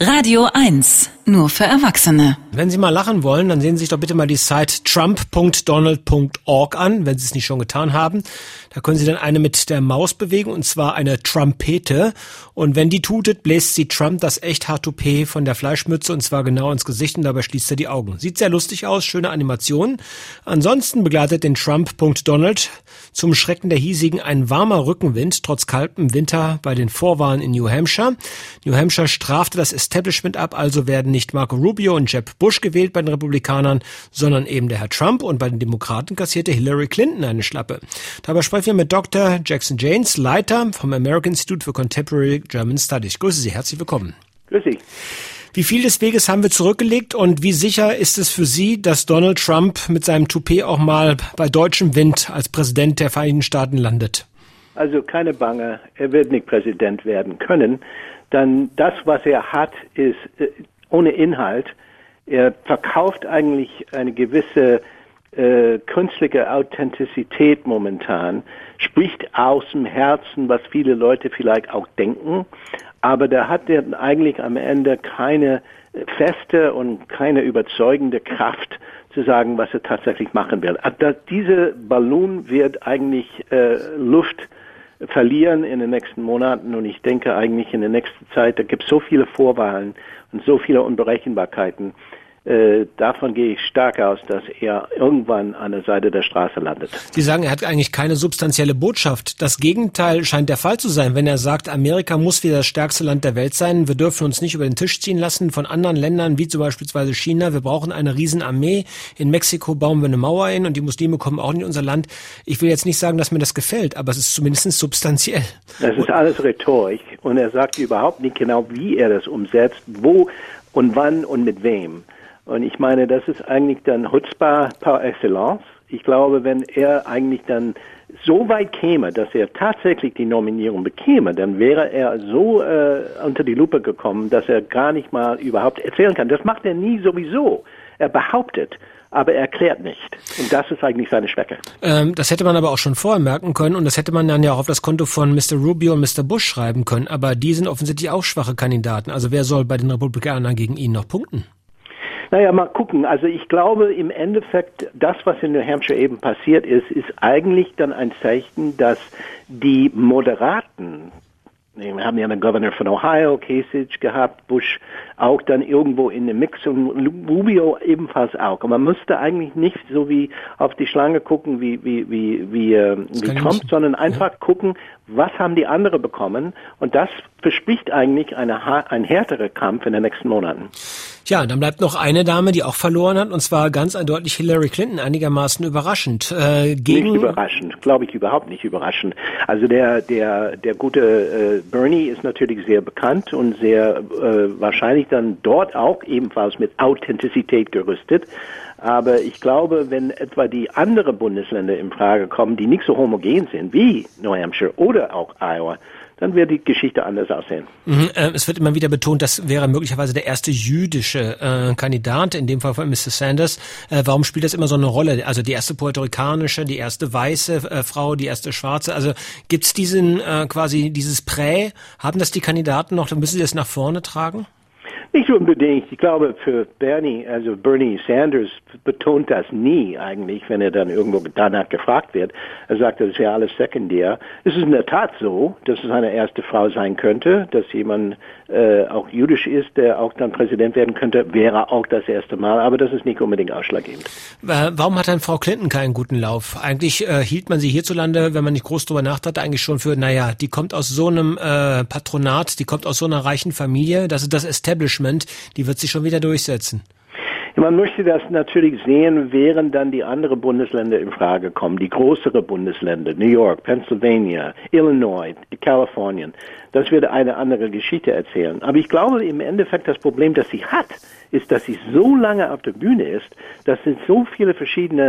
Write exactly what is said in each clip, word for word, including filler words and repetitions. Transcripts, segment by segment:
Radio eins, nur für Erwachsene. Wenn Sie mal lachen wollen, dann sehen Sie sich doch bitte mal die Site trump punkt donald punkt org an, wenn Sie es nicht schon getan haben. Da können Sie dann eine mit der Maus bewegen, und zwar eine Trumpete. Und wenn die tutet, bläst sie Trump das Echt-Haar-Toupet von der Fleischmütze, und zwar genau ins Gesicht, und dabei schließt er die Augen. Sieht sehr lustig aus, schöne Animation. Ansonsten begleitet den Trump Punkt Donald zum Schrecken der Hiesigen ein warmer Rückenwind, trotz kaltem Winter bei den Vorwahlen in New Hampshire. New Hampshire strafte das Establishment ab, also werden nicht Marco Rubio und Jeb Bush gewählt bei den Republikanern, sondern eben der Herr Trump, und bei den Demokraten kassierte Hillary Clinton eine Schlappe. Dabei sprechen wir mit Doktor Jackson Janes, Leiter vom American Institute for Contemporary German Studies. Ich grüße Sie, herzlich willkommen. Grüß Sie. Wie viel des Weges haben wir zurückgelegt und wie sicher ist es für Sie, dass Donald Trump mit seinem Toupet auch mal bei deutschem Wind als Präsident der Vereinigten Staaten landet? Also keine Bange, er wird nicht Präsident werden können. Dann das, was er hat, ist äh, ohne Inhalt. Er verkauft eigentlich eine gewisse äh, künstliche Authentizität momentan, spricht aus dem Herzen, was viele Leute vielleicht auch denken, aber da hat er eigentlich am Ende keine feste und keine überzeugende Kraft zu sagen, was er tatsächlich machen will. Diese Ballon wird eigentlich äh, Luft verlieren in den nächsten Monaten, und ich denke eigentlich in der nächsten Zeit, da gibt es so viele Vorwahlen und so viele Unberechenbarkeiten, äh, davon gehe ich stark aus, dass er irgendwann an der Seite der Straße landet. Sie sagen, er hat eigentlich keine substanzielle Botschaft. Das Gegenteil scheint der Fall zu sein, wenn er sagt, Amerika muss wieder das stärkste Land der Welt sein, wir dürfen uns nicht über den Tisch ziehen lassen von anderen Ländern, wie zum Beispiel China, wir brauchen eine Riesenarmee, in Mexiko bauen wir eine Mauer hin und die Muslime kommen auch nicht in unser Land. Ich will jetzt nicht sagen, dass mir das gefällt, aber es ist zumindest substanziell. Das ist alles Rhetorik, und er sagt überhaupt nicht genau, wie er das umsetzt, wo und wann und mit wem. Und ich meine, das ist eigentlich dann Chutzpah par excellence. Ich glaube, wenn er eigentlich dann so weit käme, dass er tatsächlich die Nominierung bekäme, dann wäre er so äh, unter die Lupe gekommen, dass er gar nicht mal überhaupt erzählen kann. Das macht er nie sowieso. Er behauptet, aber er erklärt nicht. Und das ist eigentlich seine Schwäche. Ähm, das hätte man aber auch schon vorher merken können, und das hätte man dann ja auch auf das Konto von Mister Rubio und Mister Bush schreiben können. Aber die sind offensichtlich auch schwache Kandidaten. Also wer soll bei den Republikanern gegen ihn noch punkten? Naja, mal gucken. Also ich glaube im Endeffekt, das, was in New Hampshire eben passiert ist, ist eigentlich dann ein Zeichen, dass die Moderaten, wir haben ja einen Governor von Ohio, Kasich gehabt, Bush auch dann irgendwo in dem Mix und Rubio ebenfalls auch. Und man müsste eigentlich nicht so wie auf die Schlange gucken wie wie wie wie, äh, wie Trump, sondern einfach ja. gucken, was haben die anderen bekommen, und das verspricht eigentlich eine, ein härterer Kampf in den nächsten Monaten. Ja, dann bleibt noch eine Dame, die auch verloren hat, und zwar ganz eindeutig Hillary Clinton, einigermaßen überraschend. Äh, gegen nicht überraschend, glaube ich überhaupt nicht überraschend. Also der der der gute äh, Bernie ist natürlich sehr bekannt und sehr äh, wahrscheinlich dann dort auch ebenfalls mit Authentizität gerüstet. Aber ich glaube, wenn etwa die anderen Bundesländer in Frage kommen, die nicht so homogen sind wie New Hampshire oder auch Iowa, dann wird die Geschichte anders aussehen. Mhm, äh, es wird immer wieder betont, das wäre möglicherweise der erste jüdische äh, Kandidat, in dem Fall von Mister Sanders. Äh, warum spielt das immer so eine Rolle? Also die erste puerto-ricanische, die erste weiße äh, Frau, die erste schwarze. Also gibt's diesen äh, quasi dieses Prä? Haben das die Kandidaten noch? Dann müssen sie das nach vorne tragen? Nicht unbedingt. Ich glaube, für Bernie, also Bernie Sanders betont das nie eigentlich, wenn er dann irgendwo danach gefragt wird. Er sagt, das ist ja alles sekundär. Es ist in der Tat so, dass es eine erste Frau sein könnte, dass jemand äh, auch jüdisch ist, der auch dann Präsident werden könnte, wäre auch das erste Mal, aber das ist nicht unbedingt ausschlaggebend. Warum hat dann Frau Clinton keinen guten Lauf? Eigentlich äh, hielt man sie hierzulande, wenn man nicht groß drüber nachdachte, eigentlich schon für, naja, die kommt aus so einem äh, Patronat, die kommt aus so einer reichen Familie, das ist das Establishment, die wird sich schon wieder durchsetzen. Man möchte das natürlich sehen, während dann die anderen Bundesländer in Frage kommen, die größeren Bundesländer, New York, Pennsylvania, Illinois, Kalifornien. Das wird eine andere Geschichte erzählen. Aber ich glaube im Endeffekt, das Problem, das sie hat, ist, dass sie so lange auf der Bühne ist, das sind so viele verschiedene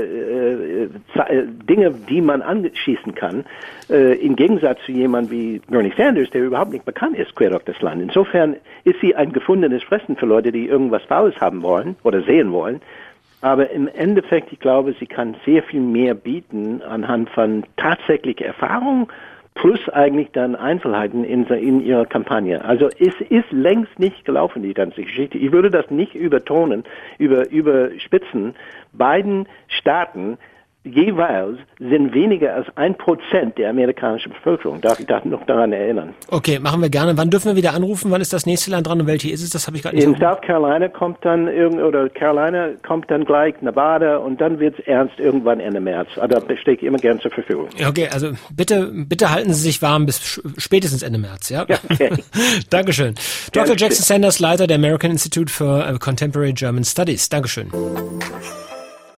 äh, äh, Dinge, die man anschießen kann, äh, im Gegensatz zu jemandem wie Bernie Sanders, der überhaupt nicht bekannt ist, quer durch das Land. Insofern ist sie ein gefundenes Fressen für Leute, die irgendwas Faules haben wollen oder sehen wollen. Aber im Endeffekt, ich glaube, sie kann sehr viel mehr bieten anhand von tatsächlicher Erfahrung plus eigentlich dann Einzelheiten in, in ihrer Kampagne. Also es ist längst nicht gelaufen, die ganze Geschichte. Ich würde das nicht übertonen, über, überspitzen. Beiden Staaten jeweils sind weniger als ein Prozent der amerikanischen Bevölkerung. Darf ich das noch daran erinnern? Okay, machen wir gerne. Wann dürfen wir wieder anrufen? Wann ist das nächste Land dran und welche ist es? Das habe ich gerade nicht. In South Carolina kommt dann irgend oder Carolina kommt dann gleich Nevada und dann wird's ernst irgendwann Ende März. Aber da stehe ich immer gern zur Verfügung. Okay, also bitte, bitte halten Sie sich warm bis spätestens Ende März, ja? Okay. Dankeschön. Doktor Jackson Sanders, Leiter der American Institute for Contemporary German Studies. Dankeschön.